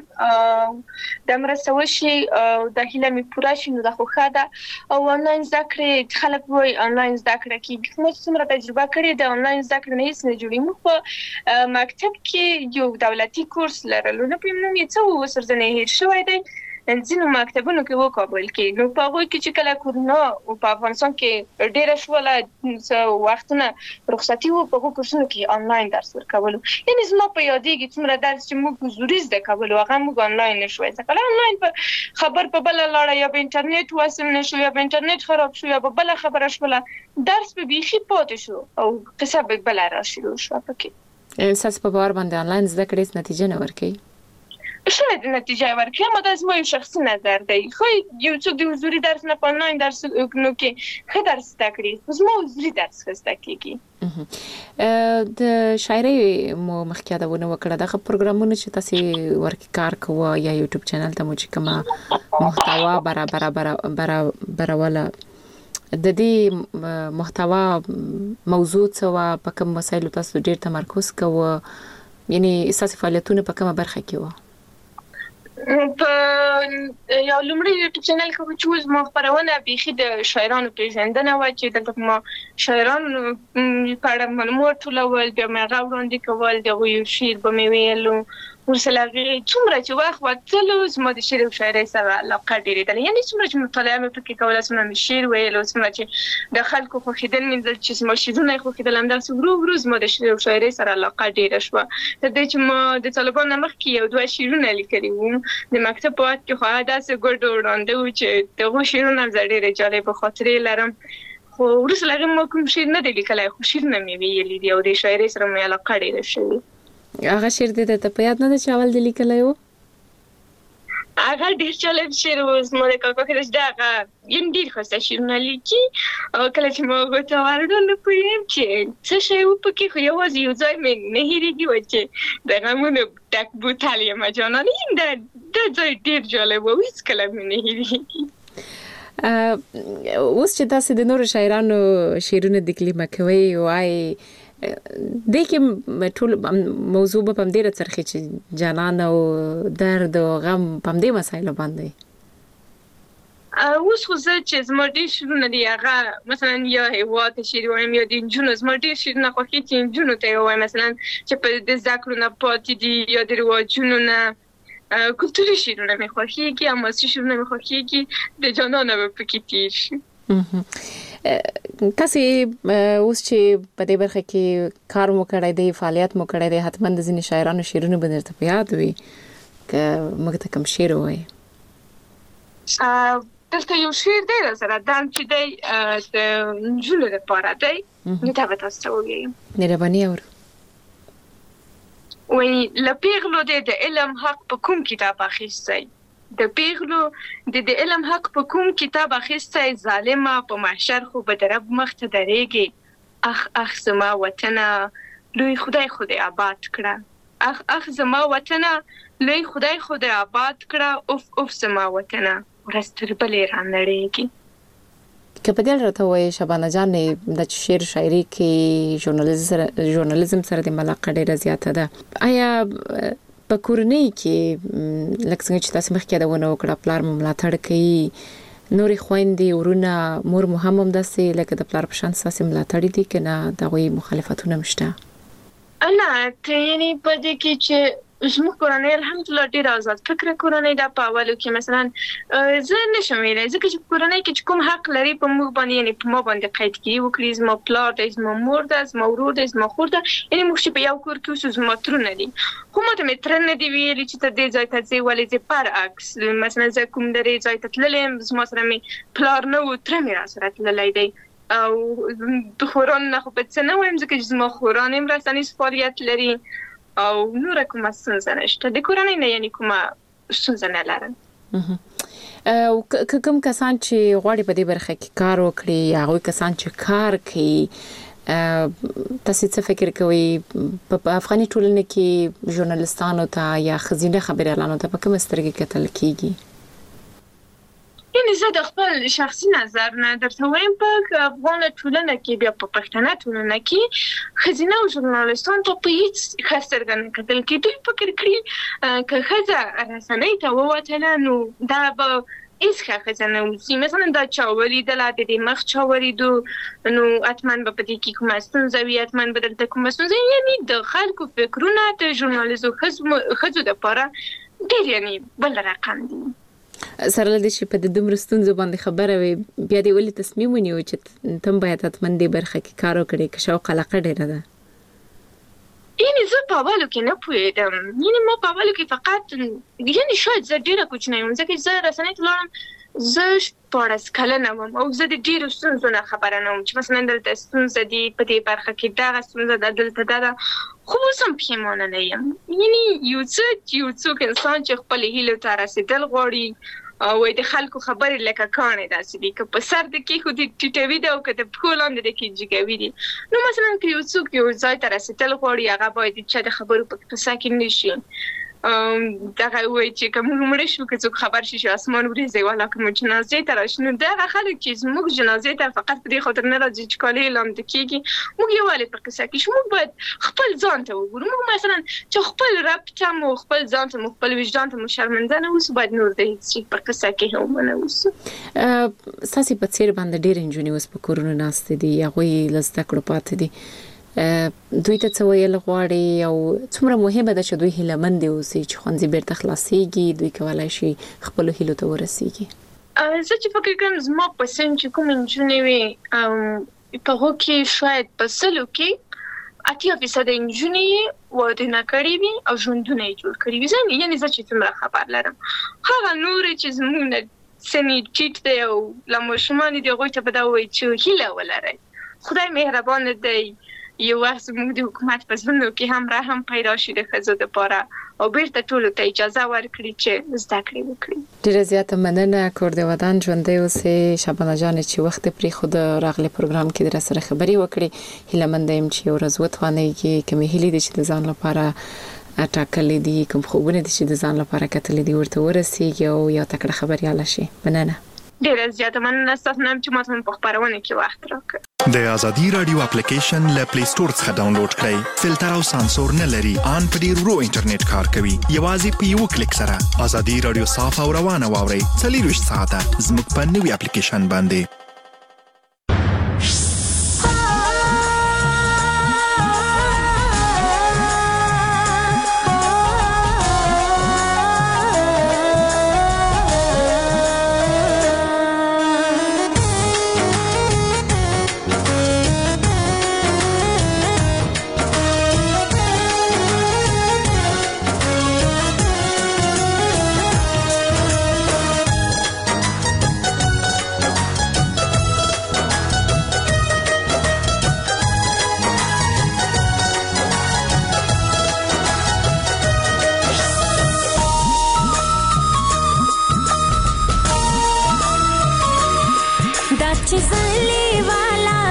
S19: د مرسته وشي د هیله مې پوره شي نو د خوښه ده او آنلاین زده کړې خلک وایي آنلاین زده کړه کېږي موږ څومره تجربه کړې د آنلاین زده کړې نه هیڅ نه جوړي موږ په مکتب کې یو دولتي کورس لرلو نه پېم نوم یې څه و سرزنې هیر شوی دی ځینو مکتبونو کې وکابل کې نو په هغوی کې چې کله کورونا او په افغانستان کې ډېره شوله وختونه رخصتي وو په هغو کورسونو کې آنلاین درس ورکولو یعنې زما په یادېږي څومره درس چې موږ حضوري زده کولو هغه موږ آنلاین نشو زده کولی آنلاین په خبر په بله لاړه یا په انټرنیټ وصل نشو یا په انټرنیټ خراب شو یا په بله خبره شوله درس به بیخي پاتې شو او قصه به بله راشروع شوه پکې
S18: ستاسو په باور باندې آنلاین زده کړې نتیجه نه ورکوي
S19: شاید نتیجه ورکړي اما دا زما یو شخصي نظر دی خو یو څوک د حضوري درس نه په آنلاین درس نو کې ښه درس زده کړي زما حضوري درس ښه زده کېږي
S18: د شاعرۍ مو مخکې یادونه وکړه دغه پروګرامونه چې تاسې ورکې کار کوه یا یوټیوب چینل ته مو چې کومه محتوا برابروله د دې محتوا موضوع څه وه په کوم مسایلو تاسو ډېر تمرکز کوه یعنی ستاسې فعالیتونه په کومه برخه کې وه
S19: په یو لومړی یوټیوب چینل کې چې زما خپرونه بیخي د شاعرانو پیژندنه وه چې دلته ما شاعرانو په اړه معلومات ټولول بیا مې هغه وړاندې کول د هغوی یو شعر به مې ویلو ورسره هغې څومره چې وخت وتلو زما د شعر او شاعرۍ سره علاقه ډېرېدله یعنې څومره چې مطالعه مې پکې کوله څومره مې شعر ویلو څومره چې د خلکو خوښېدل مې لیدل چې زما شعرونه یې خوښېدل همداسې ورو ورو زما د شعر او شاعرۍ سره علاقه ډېره شوه تر دې چې ما د طالبانو نه مخکې یو دوه شعرونه لیکلي وو د مکتب په وخت کې خو هغه داسې ګډ وړاندې وو چې د هغو شعرونه هم زه ډېرې جالبه خاطرې لرم خو وروسته له هغې ما کوم شعر نه دی لیکلی خو شعرونه مې ویلي دي او د شاعرۍ سره مې علاقه ډېره شوې
S18: هغه شعر دې ته په یاد نه ده چې اول دې لیکلی و
S19: هغه ډېر جالب شعر و زما د کاکا کې چې هغه یم ډېر ښایسته شعرونه لیکي او کله چې ما هغو ته ورغلم نه پوهېږم چې څه شی و پکې خو یوازې یو ځای مې نه هېرېږي و چې د غمونو ډک بوتل یم جانانه دا ځای ډېر جالب و هېڅکله مې نه هېرېږي
S18: اوس چې تاسې د نورو شاعرانو شعرونه تکلیمه کوئ وایي دې کې ټول موضوع به په همدې راڅرخي چې جانان او درد او غم په همدې مسایلو باندې
S19: اوس خو زه چې زما ډېر شعرونه دي هغه مثلا یا هېواد ته شعر وایم یا د نجونو زما ډېر شعرونه خوښېږي چې نجونو ته یې ووایم مثلا چې په د زده کړو نه پاتې دي یا د رواجونو نه کلتوري شعرونه مې خوښېږي حماسي شعرونه مې خوښېږي د جانانه به پکې تېر شي
S18: تاسې اوس چې په دې برخه کې کار مو کړی دی فعالیت مو کړی دی حتما د ځینې شاعرانو شعرونه به درته په یاد وي که موږ ته کوم شعر ووایي
S19: دلته یو شعر دی راسره دا چې دی د نجونو لپاره دی نو دا به تاسو ته ووایم
S18: مهرباني اورو
S19: وایي له پیغلو دی د علم حق په کوم کتاب اخیستی د پیغلو د علم حق په کوم کتاب اخیستی ظالمه په محشر خو به د رب مخ ته درېږي اخ زما وطنه لوی خدای آباد کړه اخ زما وطن لوی خدای آباد کړه اوف زما وطن ورستر بلې را نړیږي.
S18: که په دې راته وایي شبانه جان د شعر شاعري کې ژورنالیزم سره د علاقه ډیره زیاته ده، آیا په کورنۍ کې لکه څنګه چې تاسو مخکې دا ونه وکړه پلار مو ملاتړ کوي، نورې خويندې ورونه مور مو هم داسې لکه د پلار په شان ساسي ملاتړ دي کنه دغه مخالفتونه مشته؟
S19: انا ته یعنی په دې کې چې زموږ کورنۍ الحمدلله ډېر آزاد فکر کورنۍ دا په اولو کې مثلا زه نشم ویلای ځکه چې کورنۍ کې کوم حق لري په موږ باندې یعنی په ما باندې قید کیږي وکړي زما پلار دی زما مور ده زما ورور دی زما خور ده یعنی موږ چې په یو کور کې اوسو زما ترونه دي خو ماته مې تر نه دی ویلي چې ته دې ځای ته ځې ولې زه برعکس مثلا زه کوم درې ځای ته تللم زما سره مې پلار نه و تره مې را سره تللی دی او د خوران نه خو په څه نه وایم ځکه چې زما خوران هم رسنیز فعالیت لري او نور کومه ستونزه نشته د کورنۍ نه یعنی کومه ستونزه نه لرم.
S18: او کوم کسان چې غواړي په دې برخه کې کار وکړي هغه کسان چې کار کوي تاسو څه فکر کوئ په افغاني ټولنه کې ژورنالستانو ته یا خزینه خبريالانو ته په کوم سترګې کتل کیږي؟
S19: یعنی زه د خپل شخصي نظر نه درته وایم په افغان ټولنه کې بیا په پښتنه ټولنه کې خزینه او ژورنالستان ته په هیڅ خاص څرګند کتل کې دوی فکر کړی که خزه رسنۍ ته ووتله نو دا به هیڅ خزانه وسی مثلا دا چاوري د لاته د مخ چاوري دو نو اتمن په دې کې کومه ستونزه وي اتمن بدل ته کومه ستونزه یعنی د خلکو فکرونه د ژورنالیزم خزو د لپاره ډېر یعنی بل رقم دي.
S18: سره لدې چې په د دومره ستونزو باندې خبره وي بیا دې ولې تصمیم ونیو چې تم باید اتمن دې برخه کې کار وکړي که شوق علاقه ډېره ده؟
S19: یعنی زه په اولو کې نه پوهېدم یعنی ما په اولو کې فقط یعنی شاید زه ډېره کوچنۍ وم ځکه چې زه رسنۍ ته لاړم زه 14 کلنه وم او زه د ډېرو ستونزو نه خبره نه وم چې مثلا دلته ستونزه دي په دې برخه کې دغه ستونزه ده دلته ده خو اوس هم پښیمانه نه یم یعنی یو څوک انسان چې خپلې هیلو ته رسېدل غواړي او د خلکو خبرې لکه کانې داسې دي که په سر د کې خو د ټیټوي ده او که د پښو لاندې د کې جګوي دي نو مثلا که یو څوک یو ځای ته رسېدل غواړي هغه باید چا د خبرو په قصه کې نه شي دغه وایي چې که موږ مړه شو که څوک خبر شي چې اسمان ورېځي والا که موږ جنازې ته راشو نو دغه خلک چې زموږ جنازې ته فقط په دې خاطر نه راځي چې کالي لامده کېږي موږ یووالی په قصه کې شو موږ باید خپل ځان ته وګورو موږ مثلا چې خپل رب ته مو خپل ځان ته مو خپل وجدان ته مو شرمنده نه اوسو باید نور د هېڅ شي په قصه کې هم ونه اوسو.
S18: ستاسې په څېر باندې ډېر نجونې اوس په کورونو ناستې دي هغوی له زده کړو پاتې دي دوی ته څه ویل غواړي او څومره مهمه ده چې دوی هیلهمند اوسي چې ښوونځي بیرته خلاصېږي دوی کولی شي خپلو هیلو ته ورسېږي؟
S19: زه چې فکر کوم زما په سن چې کوم نجونې وي په هغو کې شاید په 100 کې 80% نجونې واده نه کړي وي او ژوندونه یې جوړ کړي وي یعنې زه چې څومره خبر لرم هغه نورې چې زموږ نه سنې ټیټ دی او لا ماشومان دي هغوی ته به دا وایي چې هیله ولرئ خدای مهربانه دی یو وخت زموږ د حکومت په زړونو کې هم رحم پیدا شي د ښځو دپاره او بیرته ټولو ته اجازه ورکړي چې زده کړې وکړي.
S18: ډېره زیاته مننه کور د ودان ژوندی اوسې شبانه جانې چې وخت پرېښود راغلی پروګرام کې در سره خبرې وکړې هیلهمنده یم چې یو ورځ وتوانیږي کومې هیلې دي چې د ځان لپاره ټاکلې دي کوم خوبونه دي چې د ځان لپاره کتلې دي ورته ورسېږي او یو تکړه خبریاله شي. مننه
S19: ډېره زیاته مننه ستاسو نه چې ماته په خپرونه کې وخت راکړ.
S20: د ازادي رادیو اپلیکیشن له پلی سٹور څخه ډاونلوډ کړئ فلټر او سانسور نه لري ان په ډیر ورو انټرنیټ کار کوي یوازې په یو کلیک سره ازادي رادیو صاف او روانه واورئ 24 ساعته زموږ په نوې اپلیکیشن باندې.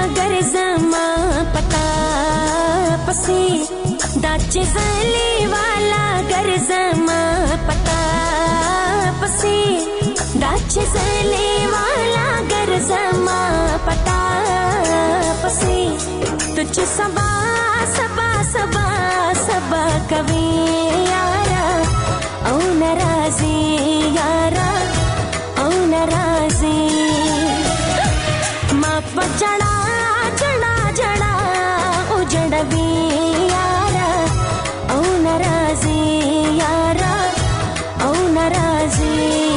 S21: दाचे वाला ګرځما پتا پسې دا چې زلې والا ګرځما پتا پسې ته چې سبا سبا سبا سبا کوي یارا او ناراضي یارا او ناراضي ما پچړا چړا چړا او جړوي یارا او ناراضي یارا او ناراضي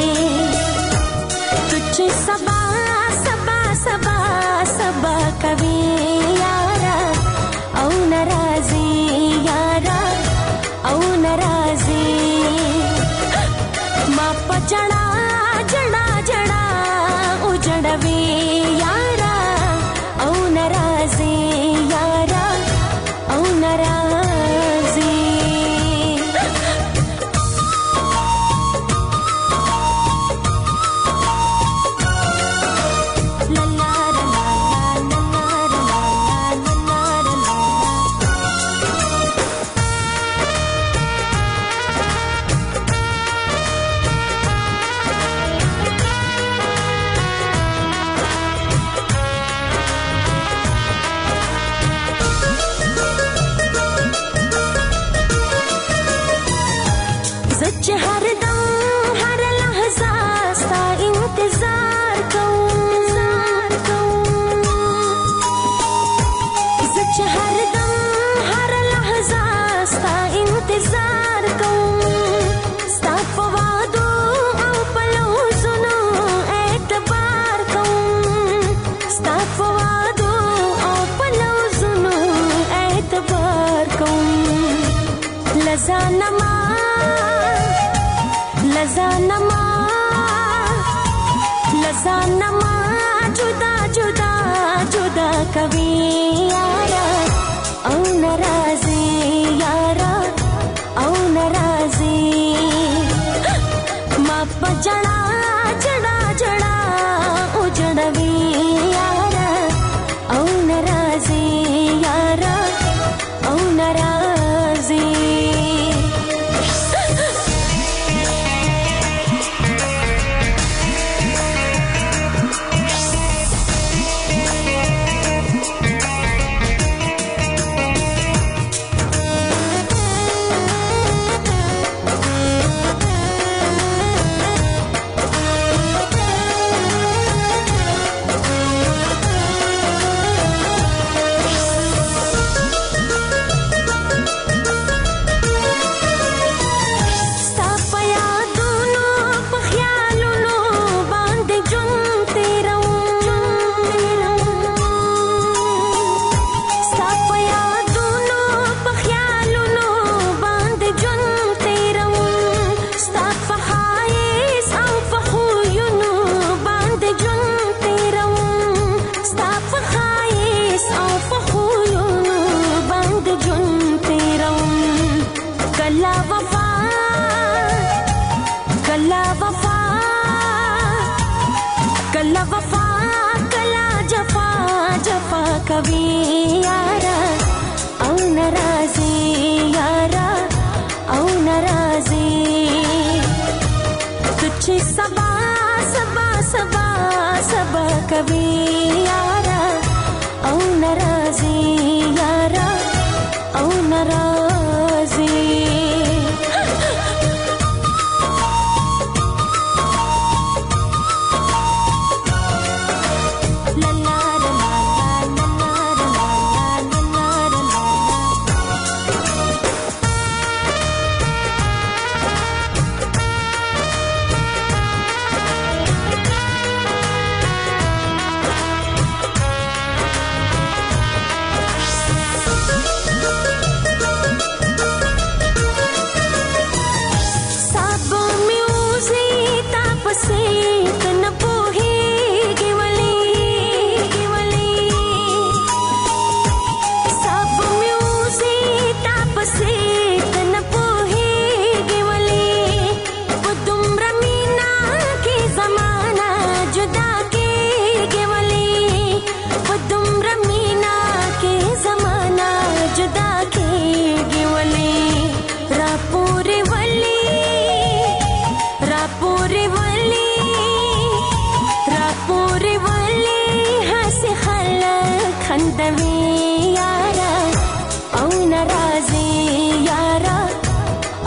S21: تچ سبا سبا سبا سبا کوي یارا او ناراضي یارا او ناراضي ما پچړا چړا چړا او جړوي یارا او ناراضي یارا او ناراضي زچ هر دم هر لحظه ستا انتظار کوم زچ هر دم هر لحظه ستا انتظار کوم ستا په وعدو او په لوزونو اعتبار کوم ستا په وعدو او په لوزونو اعتبار کوم لزانما لزانما جدا جدا جدا کوي یارا او ناراضي یارا او ناراضي ما پجړا چړا چړا او جړوي یارا او ناراضي یارا او ناراضي कला वफा कला जफा जफा कभी यारा औ नाराजी यारा औ नाराजी तुझे सबा सबा सबा सबा कभी यारा औ नाराजी यारा औ नाराजी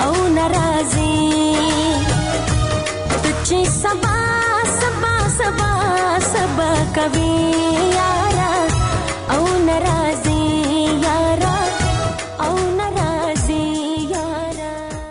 S21: او ناراضي تچې سبا سبا سبا سبا کوي